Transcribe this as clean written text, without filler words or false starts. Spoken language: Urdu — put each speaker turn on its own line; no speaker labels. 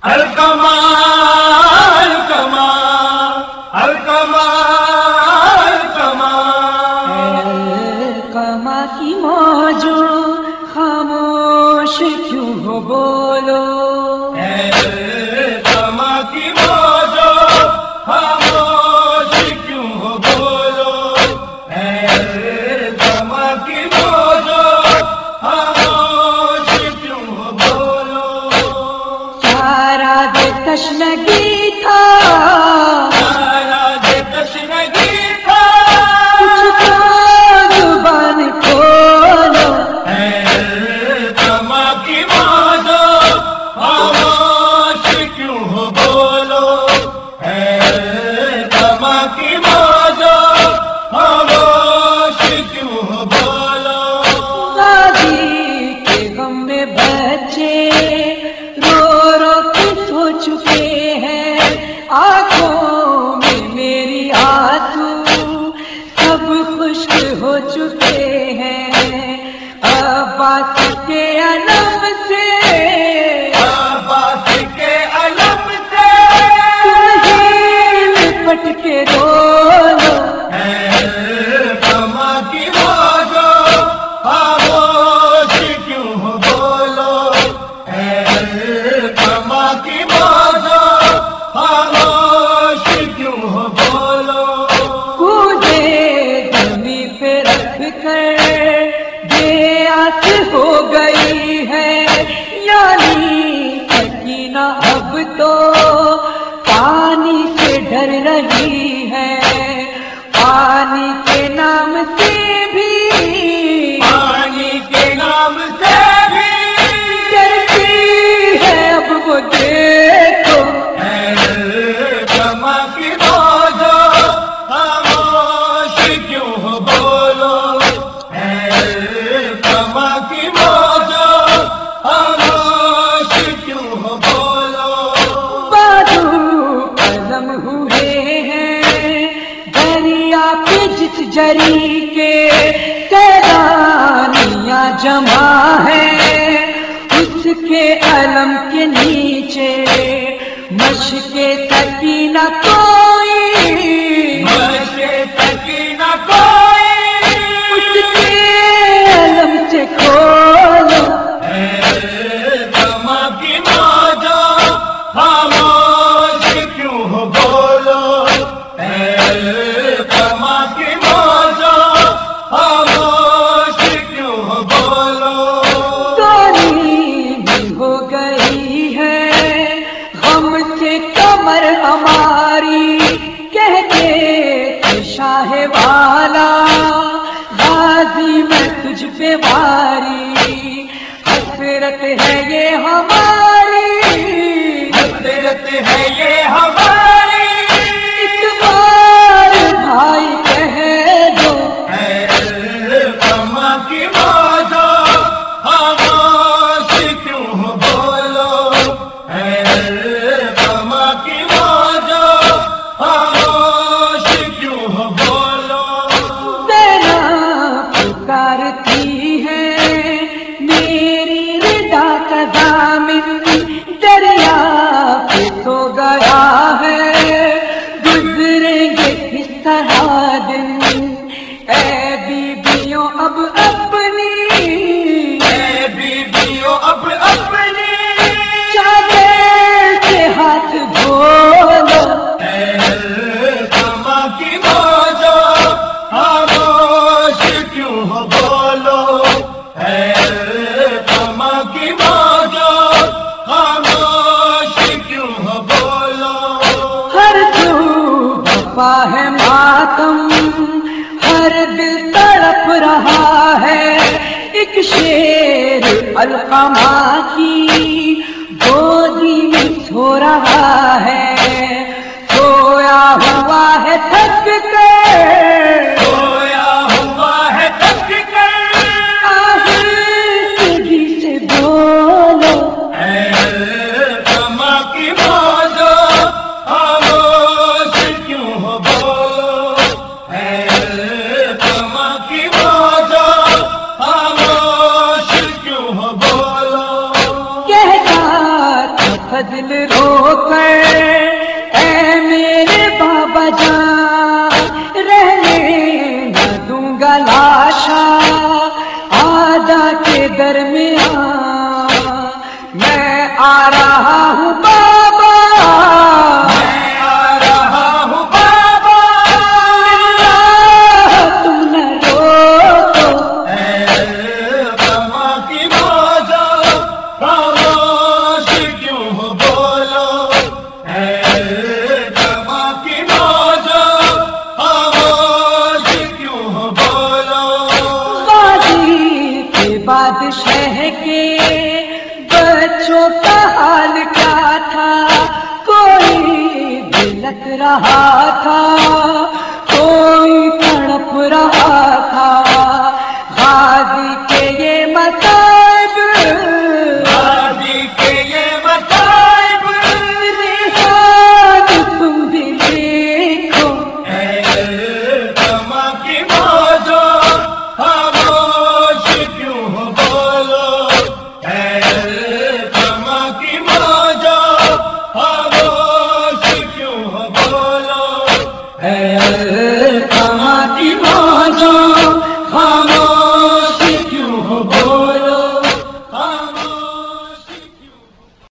الکمال کمال الکمال کمال
القما کی موجوں خاموش کیوں ہو بولو،
الکما کی موجوں خاموش کیوں ہو بولو، الکما کی موجوں خاموش کیوں ہو بولو،
سارا دے تشنگی تھا،
سارا دے تشنگی تھا،
کچھ تو زبان کھولو،
الکما کی موجوں خاموش کیوں ہو بولو، الکما کی موجوں خاموش کیوں ہو بولو،
غازی کے غم میں بچے رو رو کے سو چکے ہیں، آنکھوں میں میری آنسو سب خشک ہو چکے ہیں، عباس کے علم سے
عباس کے علم سے
تم ہی لپٹ کے رو لو،
الکما کی موجوں خاموش کیوں ہو بولو، الکما کی موجوں خاموش کیوں ہو بولو،
کودے زمین پہ رکھ کر بے آس ہو گئی ہے، یعنی سکینہ اب تو پانی سے ڈر رہی ہے، پانی کے نام سے بھی
پانی کے نام سے بھی
ڈرتی ہے اب وہ دیکھو،
الکما کی موجوں خاموش کیوں ہو بولو، الکما کی موجوں خاموش کیوں ہو بولو،
بادو قدم ہوئے ہیں دریا پہ جس جری کے سیلانیاں جمع ہے، اس کے علم کے نیچے مشق سکینہ کوئی،
مشق سکینہ کوئی،
اس کے علم سے کھولو،
الکما کی موجوں خاموش کیوں ہو بولو، الکما کی موجوں خاموش کیوں ہو بولو،
گولی بھی ہو گئی ہے غم سے کمر ہماری، کہتے تھے شاہ والا غازی میں تجھ پہ واری، حسرت ہے یہ ہماری،
حسرت ہے یہ ہماری،
ایک بار بھائی کہہ دو،
الکما کی موجوں خاموش کیوں ہو بولو، الکما کی موجوں خاموش کیوں ہو بولو،
زینب پکارتی ہے میری ردا کا ضامن، دریا پہ تو گیا ہے گزریں گے کس طرح دن، اے بیویوں اب اپنی
بیویوں اب اپنی
چادر سے ہاتھ دھولو،
الکما کی موجوں خاموش کیوں ہو بولو، الکما کی موجوں خاموش کیوں ہو بولو،
ہر تو وفا ہے ماتم، ہر دل تڑپ رہا ہے، ایک شیر القما کی گودی میں سو رہا ہے، سویا ہوا ہے تھک کر،
سویا ہوا ہے تھک کر،
آہر سیدھی سے بولو،
الکما کی موجوں خاموش کیوں ہو بولو، الکما کی موجوں خاموش کیوں ہو بولو،
کہتا تھا فضل رو کر اے میرے بابا جان رہنے نہ دوں گا لاشا آدھا کے درمیان میں آ رہا ہوں بابا
میں آ رہا ہوں بابا
تم نہ روکو
کما کی موجو خاموش کیوں ہو بولو کما کی موجو خاموش کیوں ہو بولو
غازی کے بادشاہ کے بچوں کا حال کیا تھا کوئی دلک رہا تھا